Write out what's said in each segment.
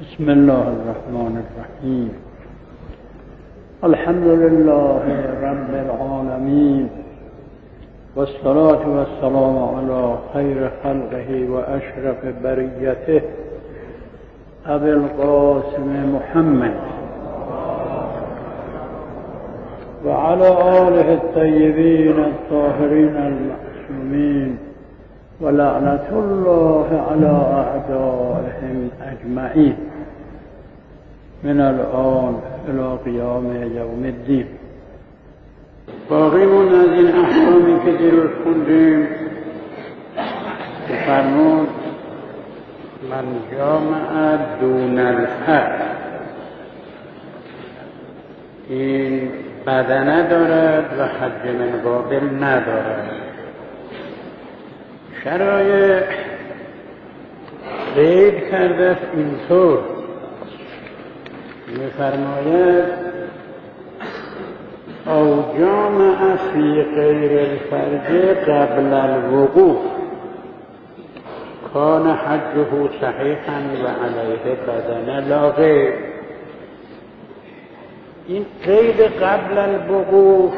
بسم الله الرحمن الرحیم. الحمد لله رب العالمین والصلاة والسلام علی خیر خلقه و اشرف بریته ابی القاسم محمد و علی آله الطیبین الطاهرین المعصومین و لعنت الله علی اعدائهم اجمعین من الان الى قیام یوم الدین. باقیمون از این احکامی که دیروز خوندیم که فرمود من جامع دون الفرد، این بدنه دارد و حج من قابل ندارد. شرایع قید کرده است اینطور می‌فرماید او جامع فی غیر الفرج قبل الوقوف کان حجه صحیحا و علیه بدنه لا غیر. این قید قبل الوقوف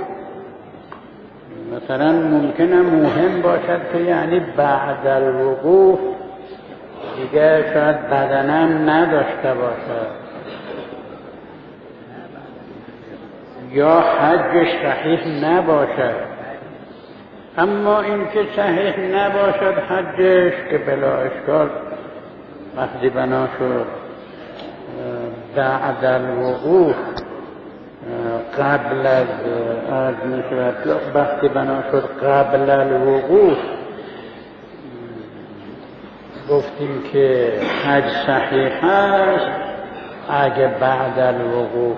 مثلا ممکنه مهم باشد که یعنی بعد الوقوف دیگه شاید بدنم نداشته باشد یا حجش صحیح نباشد. اما این که صحیح نباشد حجش که بلا اشکال وقتی بنا شد بعد الوقوف قبل از وقتی بنا شد قبل الوقوف گفتیم که حج صحیح است اگه بعد الوقوف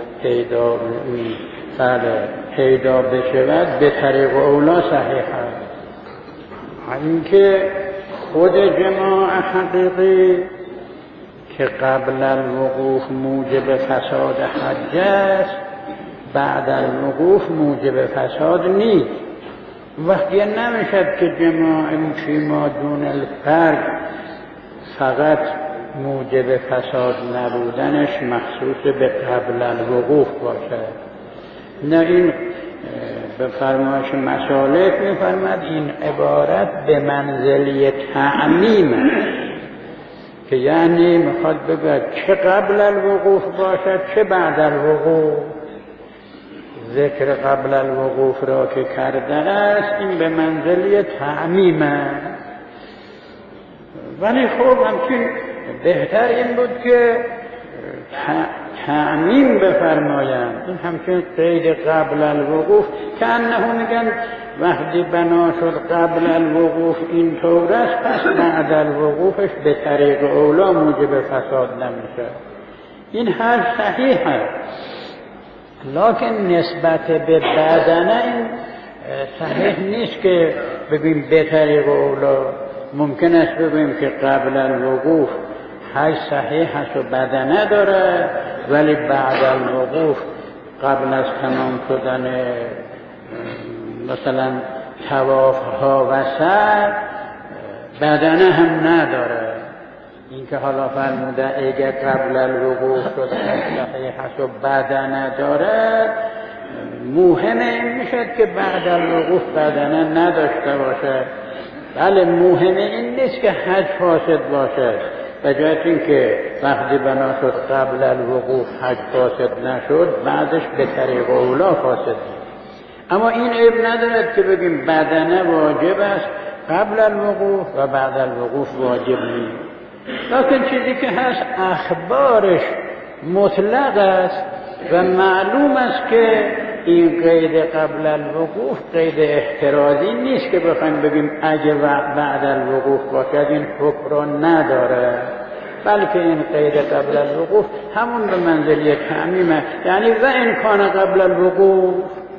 پیدا بشود به طریق اولا صحیح است. اینکه خود جماع حقیقی که قبل الوقوف موجب فساد حج است بعد الوقوف موجب فساد نیست. وقتی نمیشد که جماع فیما دون الفرج فقط موجب فساد نبودنش مخصوص به قبل الوقوف باشد. نه، این به فرمایش مصالح می‌فرماد این عبارت به منزله تعمیم است که یعنی میخواد بگوید چه قبل الوقوف باشد چه بعد الوقوف. ذکر قبل الوقوف را که کرده است این به منزله تعمیم است. ولی خب همچنین بهتر این بود که تعمیم بفرمایند. این همچنین قید قبل الوقوف که انه میگن وقتی بنا شد قبل الوقوف این طور است پس بعد الوقوفش به طریق اولا موجب فساد نمیشه. این حرف صحیح است، لکن نسبت به بدنه این صحیح نیست که بگویم به طریق اولا. ممکن است بگویم که قبل الوقوف حج صحیح است و بدنه داره ولی بعد الوقوف قبل از تمام شدن مثلا طواف ها و سعی بدنه هم نداره. این که حالا فرموده اگر قبل الوقوف شد صحیح است و بدنه داره مهم این میشد که بعد الوقوف بدنه نداشته باشه. بله، مهم این نیست که حج فاسد باشه، به جای اینکه وقتی بنا شد قبل الوقوف حج فاسد نشد بعدش به طریق اولا فاسد نیست. اما این عیب ندارد که بگیم بدنه واجب است قبل الوقوف و بعد الوقوف واجب نیست. لکن چیزی که هست اخبارش مطلق است و معلوم است که این قید قبل الوقوف قید احترازی نیست که بخوایم بگیم اگه بعد الوقوف باشد این حکم را نداره، بلکه این قید قبل الوقوف همون به منزله تعمیمه. یعنی و امکان قبل الوقوف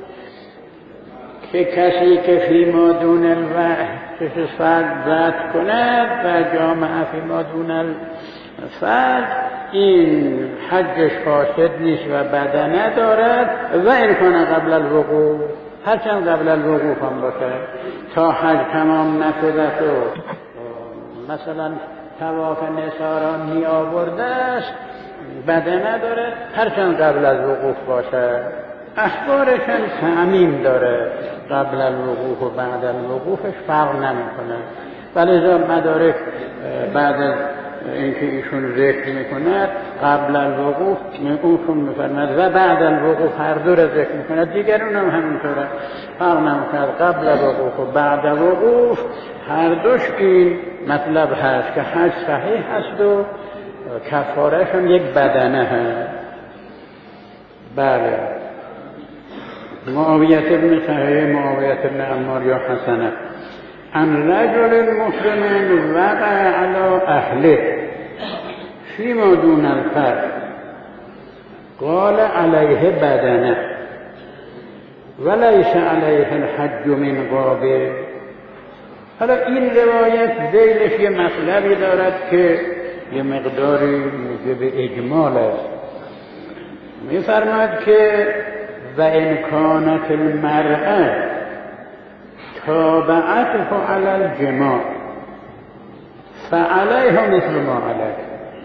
که کسی که فیما دون الفرد ذات کند و جامع فیما دون الفرد این حجش فاسد نیست و بدنه دارد و امکان قبل الوقوف، هرچند قبل الوقوف هم باشه تا حج تمام نشده و مثلا طواف نثارا می آورده است بدنه داره، هرچند قبل از وقوف باشه. احوارش هم تعمیم داره، قبل الوقوف و بعد الوقوفش فرق نمیکنه. ولی مدارک بعد از اینکه ایشون ذکر میکند قبل الوقوف ایشون میفرماد و بعد الوقوف هر دو را ذکر میکند، دیگرون هم همینطوره، فرق نمیکند. قبل الوقوف و بعد الوقوف هر دوش این مطلب هست که حج صحیح هست و کفارهش هم یک بدنه هست. بله. معاویه بن صحیح معاویه بن عمار یا حسنه عن رجل مسلم وقع على اهله فيما دون الفرج قال عليه بدنه وليس عليه الحج من قابل. حالا این روایت ذیلش یه مطلبی دارد که یه مقداری موجب اجمال است. می‌فرماید که و ان كانت المرأة تابعته على الجماع فعليها مثل ما عليه.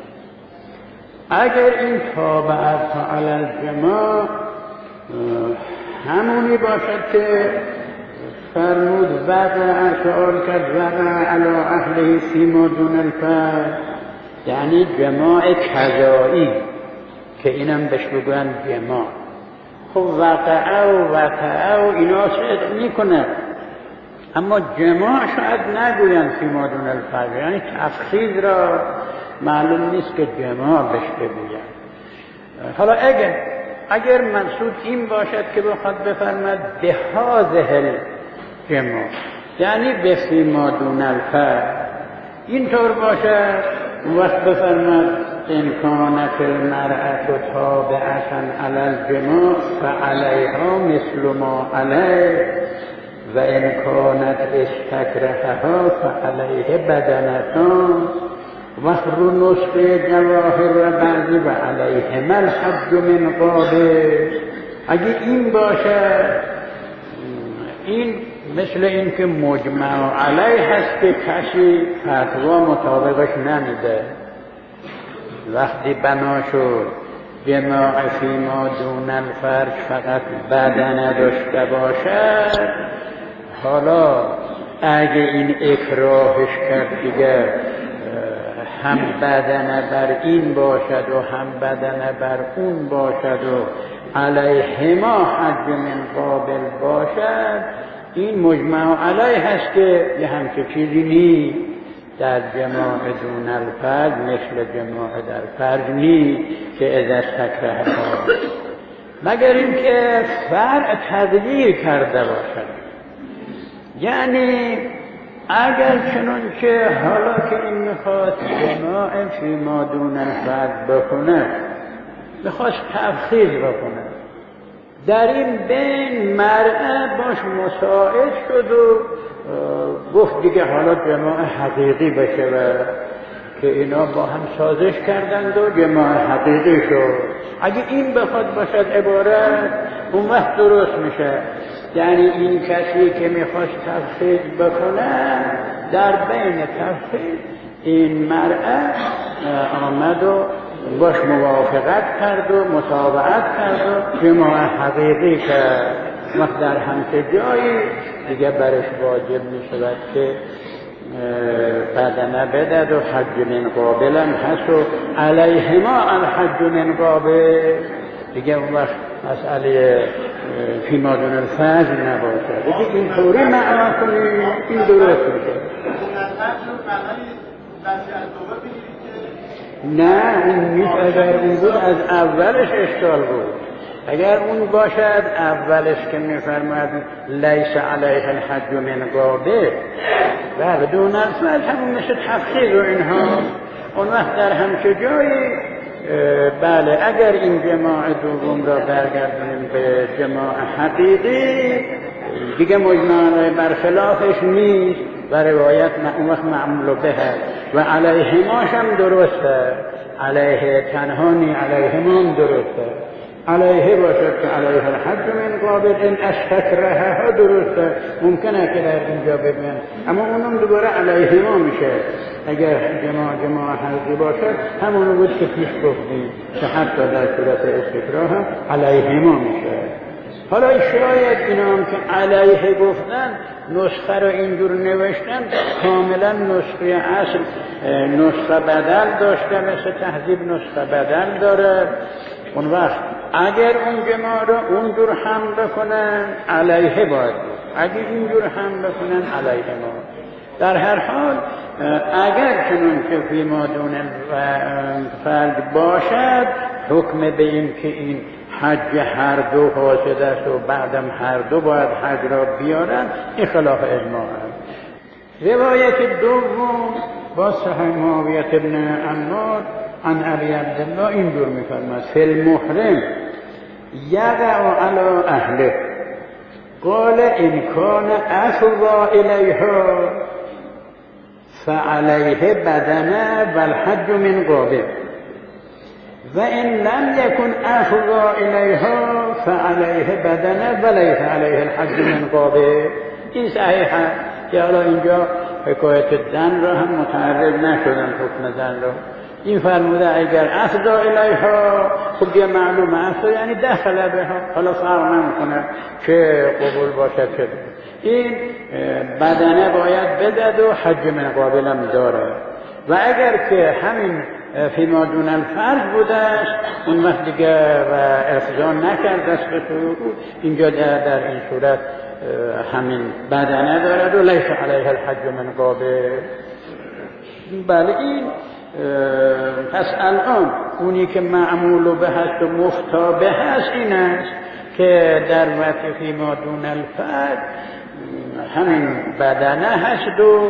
اگر این تابعت علی الجماع همونی باشد که فرمود وقع سؤال کرد وقع علی اهله فیما دون الفرج، یعنی جماع قضایی که اینم بهش بگوین جماع. خب وقع و اینا صدق میکنه، اما جماع شاید نگوین فیما دون الفرج، یعنی تفخیذ را معلوم نیست که جماع بهش بگوین. حالا اگر منصود این باشد که بخواد بفرماد به هذه الجماع یعنی به فیما دون الفرج، اینطور باشد وقت بفرماد ان كانت المرأة تابعة علی الجماع فعلیها مثل ما علیه و ان كانت استکرهها فعلیه بدنتان وخر نسخه جواهر و بعضی و علیهما الحج من قابل. اگه این باشه این مثل این که مجمع علیه هست که کسی فتوا مطابقش نمیده. وقتی بنا شد جماع فیما دون الفرج فقط بدنه داشته باشد، حالا اگه این اکراهش کرد دیگر هم بدنه بر این باشد و هم بدنه بر اون باشد و علیهما حج من قابل باشد، این مجمع علیه هست که یه همچه چیزی نیست در جماع دون الفرج مثل جماع در فرج نیست که اذا استکره مگر اینکه فرع تغییر کرده باشد. یعنی اگر چنانچه حالا که این میخواد جماع فیما دون الفرج بکنه، میخواست تفخیذ بکنه، در این بین مرأة باش مساعد شد و گفت دیگه حالا جماع حقیقی بشه و که اینا با هم سازش کردند و جماع حقیقی شد. اگه این بخواد باشد عبارت اون وقت درست میشه. یعنی این کسی که میخواست تفخیذ بکنه در بین تفخیذ این مرأة آمد و باش موافقت کرد و متابعت کرد و جماع حقیقی کرد. وقت در همچه جایی دیگه برش واجب می شود که بدنه بدد و حج من قابل هم هست و علیهما الحج من قابل، دیگه اون وقت مسئله فیما دون الفرج نباشه. دیگه اینطوری معنا کنیم این درست میشه. نه این نیست. اگر اون بود از اولش اشکال بود. اگر اون باشد اولش که میفرماید لیس علیه الحج من قابل و دون الفرج همون مثل تفخیذ و اینها، اون وقت در همچه جایی بله اگر این جماع دوم را برگردونیم به جماع حقیقی دیگه مجمع برخلافش نیست و روایت اون وقت معمول به و علیهماش هم درسته، علیه تنهانی علیهما هم درسته. علیه باشد که علیه الحج من قابل. این اشتکره ها درسته، ممکنه که در اینجا بگن، اما اونم دوباره علیه ما میشه. اگر جماع حقی باشد همونو بود که پیش گفتیم که حتی در صورت استکراه هم علیه ما میشه. حالا شاید اینا هم که علیه گفتن نسخه رو اینجور نوشتن کاملا نسخه اصل نسخه بدل داشته، مثل تهذیب نسخه بدل داره. اون وقت اگر اون جماع رو اونجور هم بکنن علیه باید بود، اگر اینجور هم بکنن علیه ما. در هر حال اگر چنون که فی ما دون فرد باشد، حکم به این که این حج هر دو فاسد است و بعدم هر دو باید حج را بیارن، این خلاف اجماع است. روایت دوم با صحیح معاویه ابن عمار عن ابی عبدالله اینجور میفرماید: فی المحرم یقع علی اهله قال ان کان افضى الیها فعلیه بدنه والحج من قابل و ان لم یکن افضى الیها فعلیه بدنه ولیس علیه الحج من قابل. این صحیحه که حالا اینجا حکایت زن را هم متعرض نشدن، حکم زن را. این فرموده اگر افضى الیها، خب دیگه معلومه افضى یعنی دخل بها، حالا فرق نمیکنه چه قبول باشد چه. این بدنه باید بدد و حج من قابل هم داره. و اگر که همین فیما دون الفرض بودش، اون وقت دیگه و افضا نکرد دست به طرق، اینجا در این صورت همین بدنه دارد و لیس علیه الحج من قابل. بله این پس الان اونی که معمول به هست و مفتا به هست این است که در وقت فیما دون الفرض همین بدنه هست و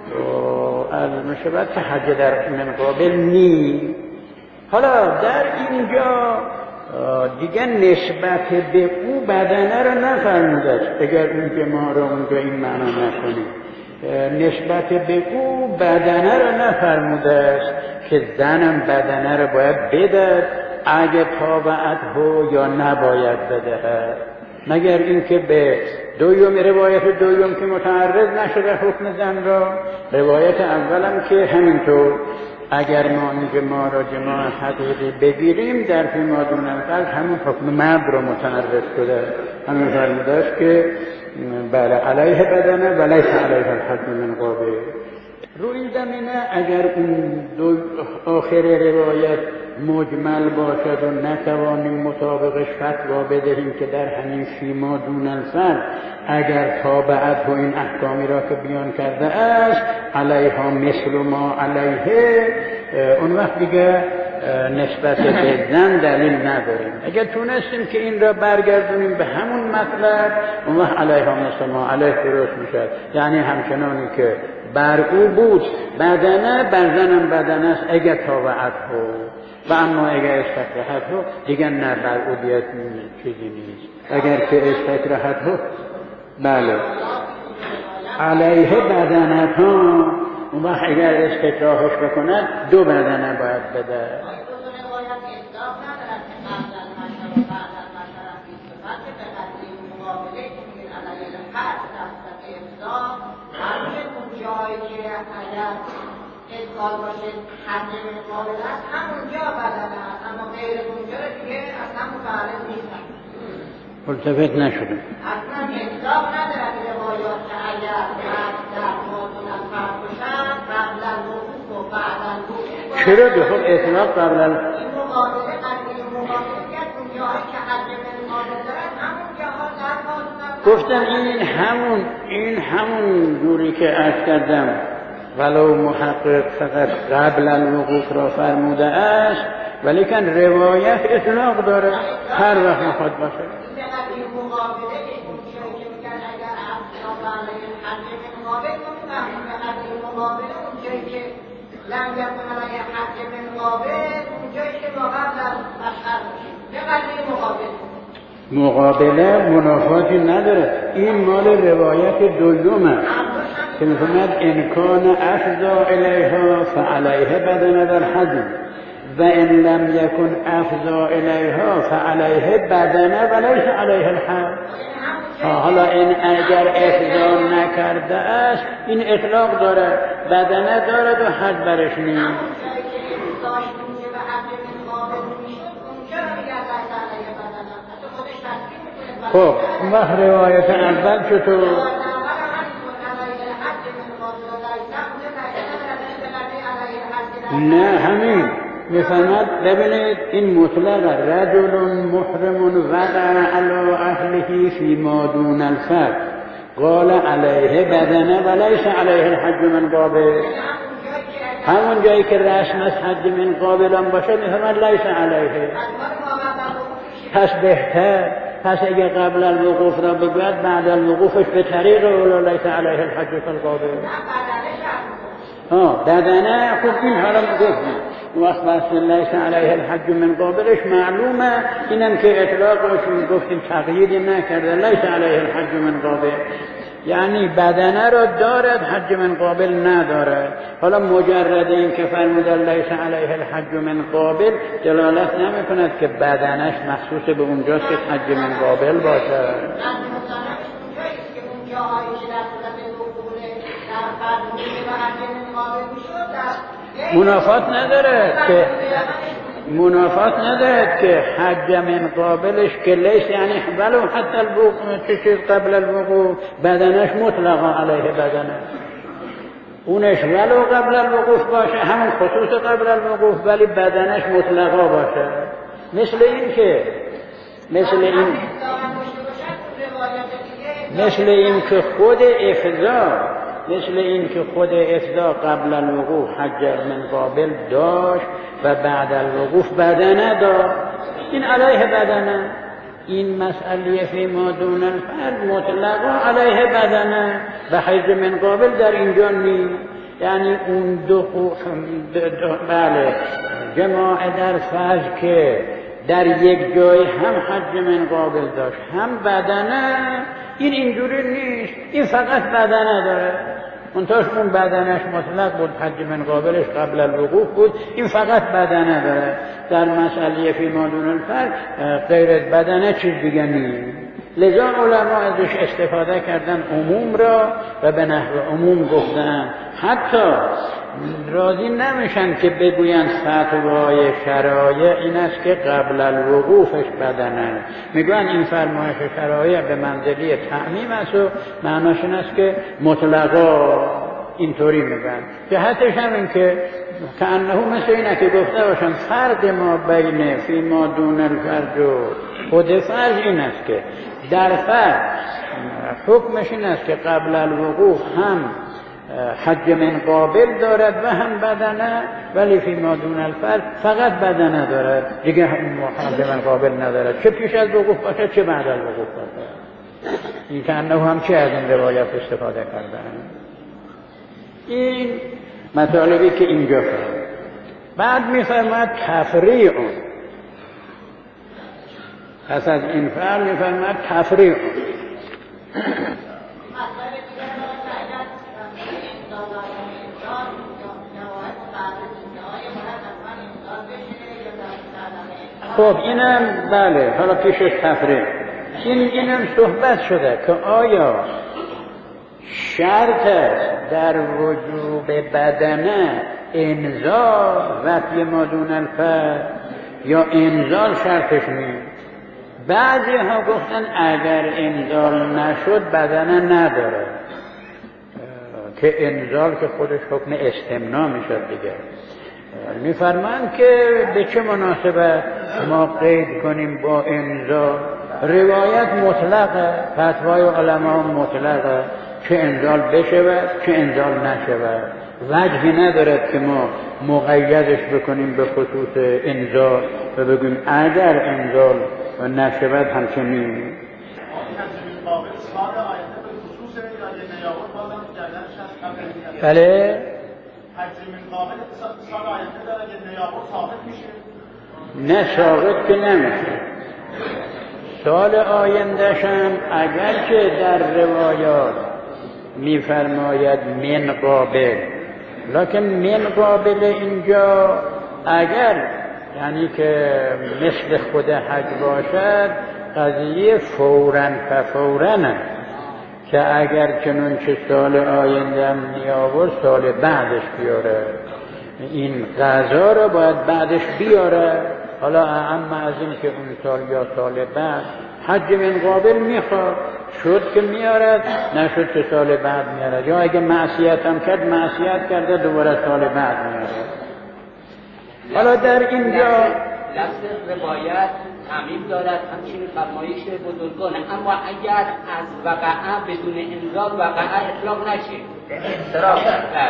المشبت که حج در من قابل نی. حالا در اینجا دیگه نسبت به او بدنه رو نفرموده است. اگر اون جماع رو اونجا این معنا نکنیم، نسبت به او بدنه رو نفرموده است که زنم بدنه رو باید بده اگه طابعت هو یا نباید بده، مگر اینکه به دوم روایت دوم که متعرض نشده حکم زن را، روایت اولم که همینطور اگر ما این جماع را جماع حقیقی بگیریم در فیما دون الفرض همون حکم مرد را متعرض شده. همین فرموده است که بله علیه بدنه و لیس علیه الحج من قابل. روی زمینه اگر اون دو آخر روایت مجمل باشد و نتوانیم مطابقش فتوا بدهیم که در همین فیما دون الفرض اگر تابعت و این احکامی را که بیان کرده است علیها مثل ما علیه، اون وقت دیگه نسبت به زن دلیل نداریم. اگر تونستیم که این را برگردونیم به همون مطلب، اون وقت علیها مثل ما علیه درست میشد، یعنی همچنانی که بر او بود بدنه بر زنم بدنه است اگر تابعت هو، و اما اگر استکرهت هو دیگر نه بر او دیت چیزی نیست. اگر که استکرهت هو بله علیه بدنت ها، اون وقت اگر استکراهش بکند دو بدنه باید بده. ادخال باشه حج مقابل است همونجا بدنه است، اما غیر اونجا دیگه اصلا متعرض نیستن. ملتفت نشدم اصلا اطلاق ندارد روایات که اگر در مادون الفرد باشن قبل الوقوف و بعد الوقوف. چرا بخواب اطلاق قبل این مقابله قبل مقابله که اونجاهایی که حج مقابل دارد همونجاها در مادون. گفتم این همون جوری که عرض کردم ولو محقق فقط قبل الوقوف را فرموده است، ولیکن روایت اطلاق داره هر وقت میخواد باشه. این مقابله که اونجایی که میگن اگر اصلا علیه حج مقابل این مقابله اونجایی که لم یکن علیه حج مقابل اونجایی که با قبل از مشهر میشه یه قضیه مقابله منافاتی نداره. این مال روایت دوم است که می‌فرماید ان کان افضى الیها فعلیه بدنه در حج و ان لم یکن افضا الیها فعلیه بدنه و لیس علیه الحد. حالا این اگر افضا نکرده است این اطلاق داره، بدنه دارد و حد برش نیست. خب اون وقت روایت اول چطور؟ نه همین میفهمد. ببینید این مطلق رجل محرم وقع علی اهله فی ما دون الفرد قال علیه بدنه و لیس علیه الحج من قابل. همون جایی که رسم از حج من قابل هم باشه میفهمد لیس علیه. پس بهتر، پس اگه قبل الوقوف را بگوید بعد الوقوفش به طریق اولا لیس علیه الحج فالقابل. بدنه خب این حالا گفتیم وقت بحث لیس علیه الحج من قابلش معلومه، اینم که اطلاقش گفتیم تقییدی نکرده لیس علیه الحج من قابل، یعنی بدنه را دارد حج من قابل نداره. حالا مجرد این که فرمودن لیس علیه الحج من قابل دلالت نمی کند که بدنش مخصوص به اونجاست که حج من قابل باشه. منافات ندارد که حج من قابلش که لیس یعنی ولو حتی الوقوف چیز قبل الوقوف بدنش مطلقا علیه بدنه، اونش ولو قبل الوقوف باشه همون خصوص قبل الوقوف ولی بدنش مطلقا باشه. مثل این که خود افضا قبل الوقوف حج من قابل داشت و بعد الوقوف بدنه داشت، این علیه بدنه. این مسئله فی ما دون الفرد مطلقا علیه بدنه و حج من قابل در اینجا نیست. یعنی اون بله جماعه در فرض که در یک جای هم حج من قابل داشت هم بدنه، این اینجوری نیست، این فقط بدنه داره. منتاش اون بدنش مطلق بود، حج من قابلش قبل الوقوف بود، این فقط بدنه داره. در مسئله فی ما دون الفرد غیر بدنه چیز دیگه نیست. لذا علما ازش استفاده کردن عموم را و به نحو عموم گفتن. حتی راضی نمیشن که بگوین فتوای شرایع این است که قبل الوقوفش بدنه، میگوین این فرمایش شرایع به منزله تعمیم است و معناش این است که مطلقا اینطوری میگن. جهتش هم این که کأنه مثل اینه که گفته باشن فرق ما بین فی ما دون الفرد و خود فرض این است که در فرض حکمش این است که قبل الوقوف هم حج من قابل دارد و هم بدنه، ولی فی ما دون الفرد فقط بدنه دارد، دیگه حج من قابل ندارد، چه پیش از وقوف باشه چه بعد از وقوف باشه. این که انه هم چه از این روایت استفاده کردن. این مطالبی که اینجا فرمود. بعد میفرماد تفریع، پس از این فرق میفرماد تفریع. خب اینم بله، حالا پیشش تفریع. اینم صحبت شده که آیا شرط است در وجوب بدنه انزال و فی ما دون الفرد یا انزال شرطش نیست. بعضی ها گفتن اگر انزال نشد بدنه نداره، که انزال که خودش حکم استمناء میشد دیگه. میفرمان که به چه مناسبه ما قید کنیم با انزال؟ روایت مطلقه، فتوای علما مطلقه، چه انزال بشود چه انزال نشود، وجهی ندارد که ما مقیدش بکنیم به خصوص انزال و بگویم اگر انزال نشود همچنین. بله نه ثابت که نمیشه. سال آیندهش هم اگر که در روایات میفرماید من قابل، لکن من قابل اینجا اگر یعنی که مثل خود حج باشد قضیه فوراً فوراً که اگر چنانچه سال آینده می آورد سال بعدش بیاره، این قضا را باید بعدش بیاره. حالا اما از این که اون سال یا سال بعد حج من قابل میخواد شد که میارد، نشد که سال بعد میارد، یا اگه معصیت هم کرد معصیت کرده دوباره سال بعد میارد. حالا در اینجا لفظ روایت تعمیم دارد، همچنین فرمایش بزرگان، اما اگر از وقعه بدون انذار وقعه اطلاق نشه انصراف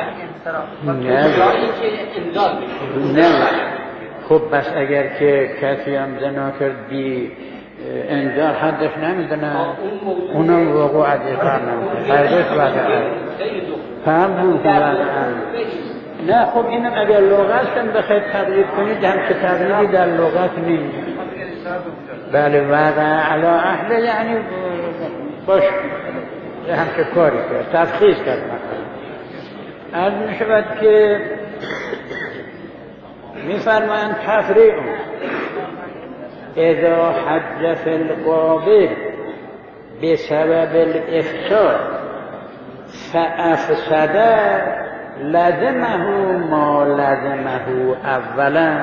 جایی که انذار بشه. نه خب بس اگر که کسی هم زنا کرد بی انذار حدش نمیدونه، اونم وقوع ادیقا نمیده، هرگز وقعه فهم نه. خب اینم اگر لغتشم بخواید تقریب کنید هم که تقریبی در لغت نیست. بله وقع علی اهل یعنی باش هم که کاری کرد تفخیص کرد. مثلا عرض می شود که می فرمایند تفریع اذا حج فی القابل بسبب الافساد فافسد لزمه ما لزمه اولا.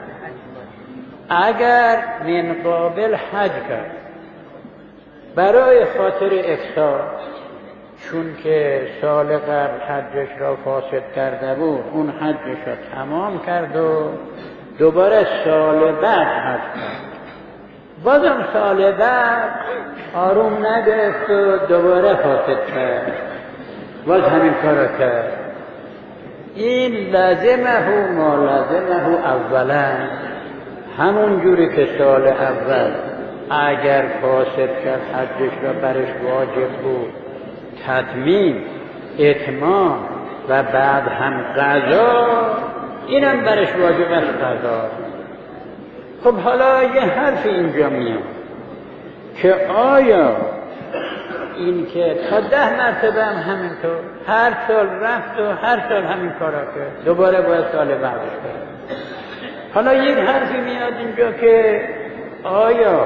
اگر من قابل حج کرد برای خاطر افساد، چون که سال قبل حجش را فاسد کرده بود، اون حجش را تمام کرد و دوباره سال بعد حج کرد، بازم سال بعد آروم نگرفت و دوباره فاسد کرد، باز همین کار کرد. این لازمه ما لازمه اولا، همون جوری که سال اول اگر فاسد کرد حجش را برش واجب بود تتمیم اتمام و بعد هم قضا، اینم برش واجب است قضا. خب حالا یه حرف اینجا میاد که آیا این که تا 10 مرتبه هم همینطور هر سال رفت و هر سال همین کارا کرد، دوباره باید سال بعدش کرد. حالا یک حرفی میاد اینجا که آیا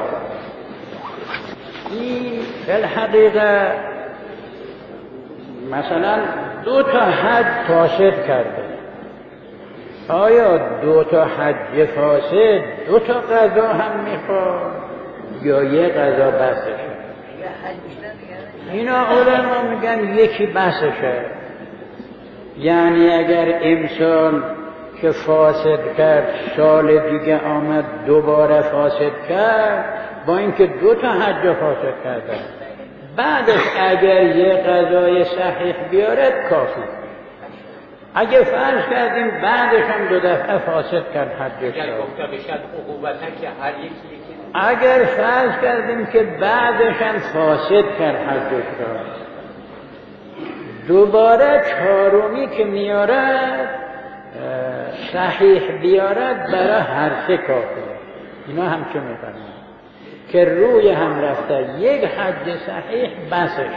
این بالحقیقه مثلا 2 تا حج فاسد کرده، آیا 2 تا حج فاسد 2 تا قضا هم میخواد یا یک قضا بسشه؟ اینا علما میگن یکی بسشه. یعنی اگر امسال که فاسد کرد سال دیگه آمد دوباره فاسد کرد، با اینکه 2 تا حج فاسد کرده، بعدش اگر یه قضای صحیح بیارد کافی. اگه فرض کردیم بعدش هم 2 دفعه فاسد کرد حجش را، اگر فرض کردیم که بعدش هم فاسد کرد حجش را، دوباره 4می که میارد صحیح بیارد برای هر 3 کافی. اینا هم چه میفرمایند که روی هم رفته یک حج صحیح بسشه.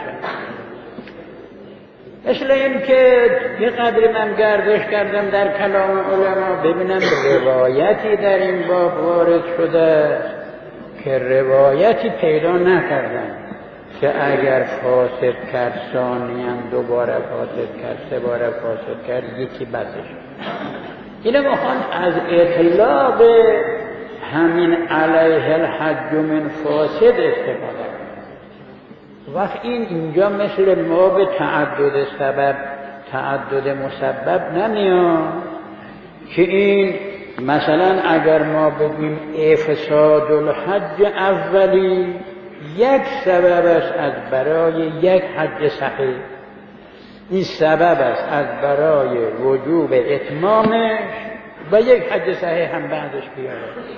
مثل این که یه قدری من گردش کردم در کلام علما ببینم روایتی در این باب وارد شده که روایتی پیدا نکردم که اگر فاسد کرد ثانیاً دوباره فاسد کرد 3 بار فاسد کرد یکی بسشه. اینو میخوان از اطلاق همین علیه الحج من فاسد استفاده کنه. وقت اینجا مثل ما به تعدد سبب تعدد مسبب نمیاد که این مثلا اگر ما بگیم افساد الحج اولی یک سبب است از برای یک حج صحیح، این سبب است از برای وجوب اتمامش و یک حج صحیح هم بعدش بیاره.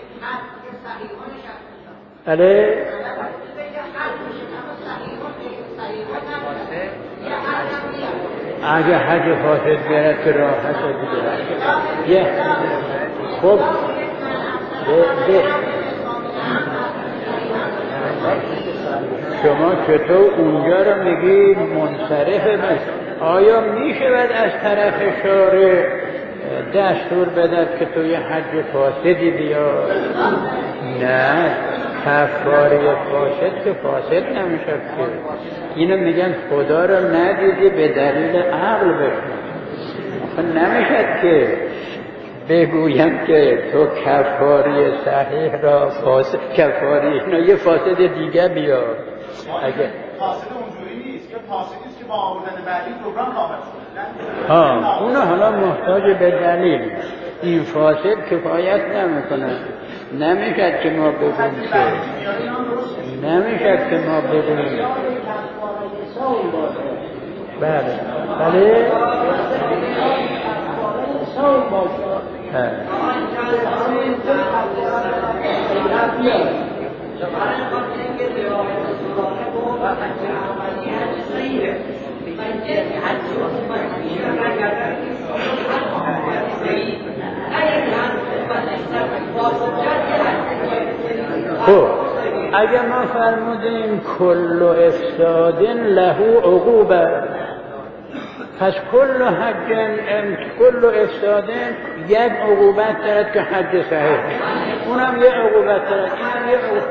بله اگه حج فاسد بیارد که راحت دیگه خب شما چطور اونجا رو میگی منصرفه؟ آیا میشود از طرف شارع دستور بدد که تو یه حج فاسدی بیار؟ نه، کفاره فاسد که فاسد نمیشه که. اینو میگن خدا رو ندیدی به دلیل عقل بکن. نمیشه که بگویم که تو کفاره صحیح را فاسد، کفاره اینا یه فاسد دیگه بیار. اگه فاسد اونجوری نیست که فاسدی است که با آوردن بعدی پروگرام کامل شده. اونو حالا محتاج به دلیل. این فاسد کفایت نمیکنه. نمیشد که ما بگوییم که نمیشد که ما بگوییم بله بله خب اگر ما فرمودیم کل افساد له عقوبه، پس کل افساد یک عقوبت دارد که حج صحیح، اونم یک عقوبت دارد، اینم یک عقوبت.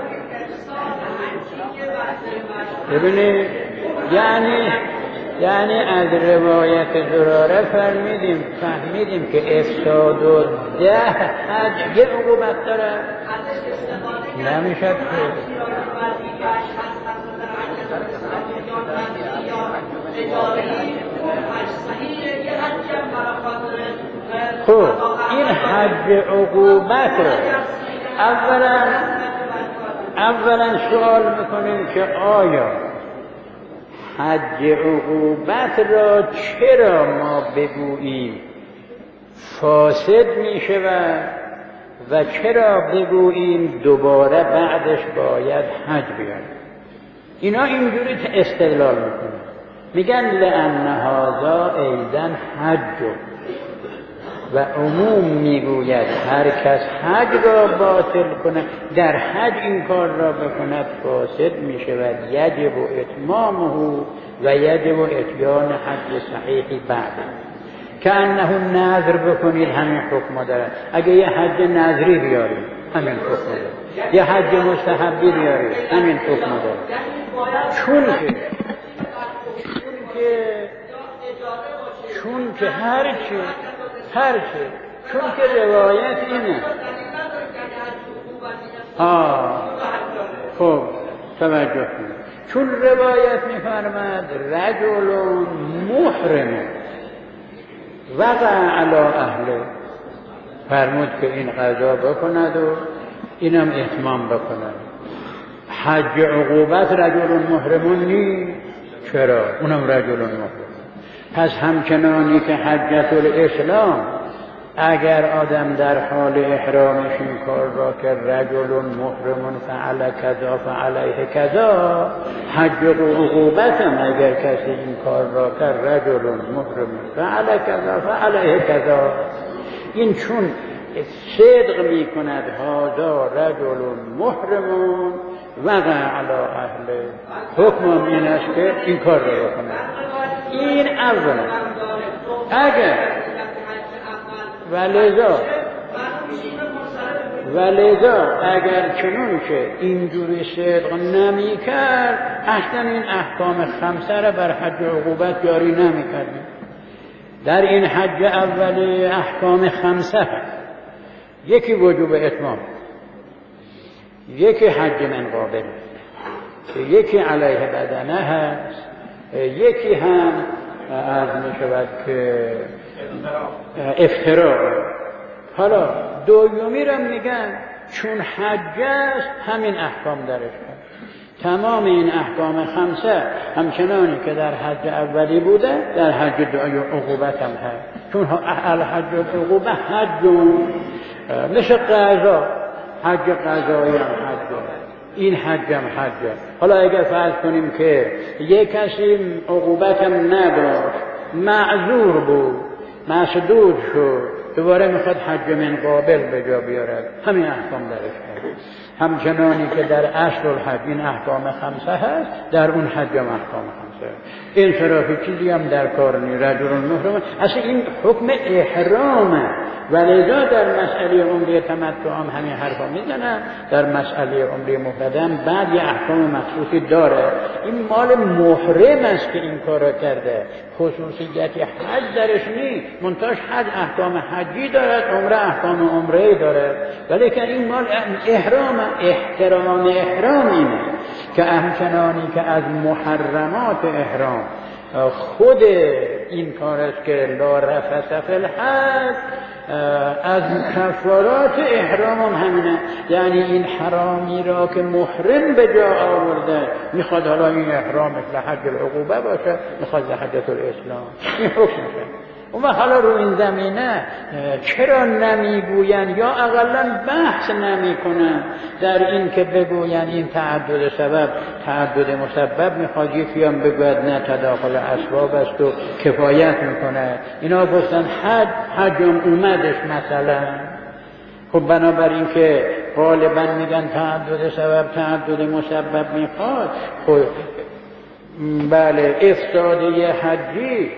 ببینید یعنی از روایت زراره فهمیدیم که افساد و 10 حج یک عقوبت دارد. نمیشد خب این حج عقوبت رو اولا سوال میکنیم که آیا حج عقوبت را چرا ما بگوییم فاسد میشود و چرا بگوییم دوباره بعدش باید حج بیاریم؟ اینا اینجوری استدلال میکنن، میگن لأن هذا ایضا حج و عموم میگوید هر کس حج را باطل کند، در حج این کار را بکند فاسد میشود، یجب اتمامه و یجب اتیان حج صحیحی بعد. که انه نذر بکنید همین حکم دارد. اگه یه حج نذری بیارید همین حکم دارد، یه حج مستحبی بیارید همین حکم دارد. چون که هرچه چون که روایت اینه. خب توجه کنید، چون روایت میفرماد رجل محرم وقع علی اهله، فرمود که این قضا بکند و اینم اتمام بکند. حج عقوبت رجل محرمون نیست، چرا؟ اونم رجل محرم. پس همچنانی که حجت الاسلام اگر آدم در حال احرامش این کار را که رجل محرم فعل کذا فعلیه کذا، حج عقوبت هم اگر کسی این کار را که رجل محرم فعل کذا فعلیه کذا، این چون صدق می کند هذا رجل محرم وقع علی اهله، حکم این است که این کار را بکند. این اولا. اگر ولذا اگر چنون که اینجوری صدق نمی کرد اصلا این احکام 5 را بر حج عقوبت جاری نمی کردیم. در این حج اولی احکام 5 هست. یکی وجوب اتمام، یکی حج من قابل، یکی علیه بدنه هست، یکی هم عرض می شود که افتراء. حالا دومی را میگن چون حج است همین احکام درش هست. تمام این احکام 5 همچنانی که در حج اولی بوده در حج عقوبت هم هست. چون الحج عقوبه حج مثل قضا، حج قضایی هم حج، این حج هم حج. حالا اگر فرض کنیم که یک کسی عقوبت هم نداشت، معذور بود، مسدود شد، دوباره میخواد حج من قابل به جا بیارد، همین احکام درش هست. همچنانی که در اصل الحج این احکام 5 هست، در اون حج هم احکام 5 انصرافی چیزی هم در کار نیست. رجل محرم اصلا این حکم احرامه، ولذا در مسئله عمره تمتع هم همین حرفا میزنن. در مسئله عمره مفردم بعد یه احکام مخصوصی داره. این مال محرم است که این کارا کرده، خصوصیتی حج درش نیست. منتهاش حج احکام حجی دارد، عمره احکام عمره داره، ولی که این مال احرام، احترام احرام اینه که همچنانی که از محرمات احرام خود این کار است که لا رفث فی الحج، از کفارات احرام هم همینه. یعنی این حرامی را که محرم به جا آورده میخواد حالا این احرام مثل حج العقوبه باشه، میخواد حجة الاسلام، این حکمشه. و حالا رو این زمینه چرا نمیگوین یا اقلا بحث نمیکنن در این که بگوین این تعدد سبب تعدد مسبب میخواد، یکی هم بگوید نه تداخل اسباب است و کفایت میکنه. اینا گفتن حج اومدش مثلا. خب بنابراین که غالبا میگن تعدد سبب تعدد مسبب میخواد، خب بله افساده حجی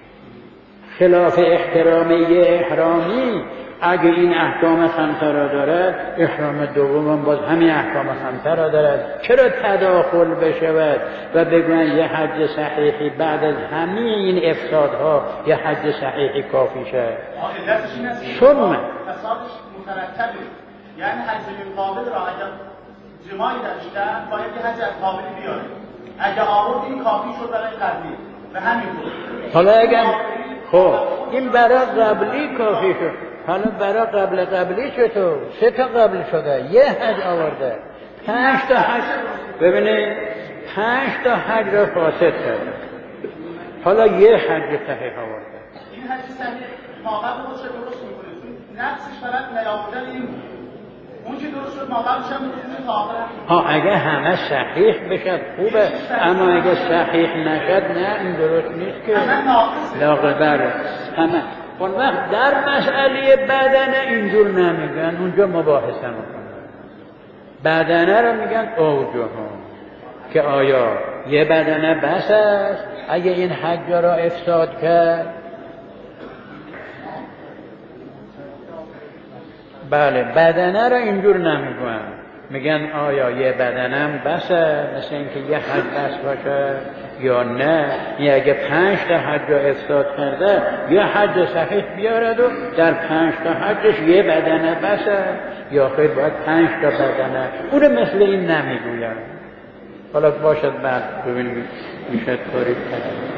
خلاف احترامی احرامی اگه این احکام خمسه را دارد، احرام دوم هم باز همین احکام خمسه را دارد. چرا تداخل بشود و بگوین یه حج صحیحی بعد از همین این افسادها یه حج صحیحی کافی شد؟ ثم فسادش مترتبه، یعنی حج قابل را اگر جماعی داشتن باید یه حج قابلی بیاره. اگه آورد این کافی شد برای قبلی به همین بود. حالا اگر خب این برای قبلی کافی شد، حالا برای قبلی چطور؟ 3 تا قبل شده، یه حج آورده، 5 تا حج، ببینید 5 تا حج را فاسد کرده، حالا یه حج صحیح آورده. این حج صحیح ماقبل خودش درست میکنه، نفسش فقط نیاوردن این اون که درست شد ماقبلش هم میتونه تا آخر. اگه همه صحیح بشد خوبه، اما اگه صحیح نشد نه این درست نیست که لاغر بره همه. اون وقت در مسئله بدنه اینجور نمیگن، اونجا مباحثه میکنن. بدنه رو میگن اوجه که آیا یه بدنه بس است اگه این حج را افساد کرد؟ بله بدنه را اینجور نمیگن، میگن آیا یه بدنم بسه مثل اینکه یه حج بس باشه یا نه. یه اگه 5 تا حج را افساد کرده یه حج صحیح بیارد و در 5 تا حجش یه بدنه بسه یا خیلی باید 5 تا بدنه. اون مثل این نمیگوین. حالا باشد بعد ببینیم میشه طوری کنیم.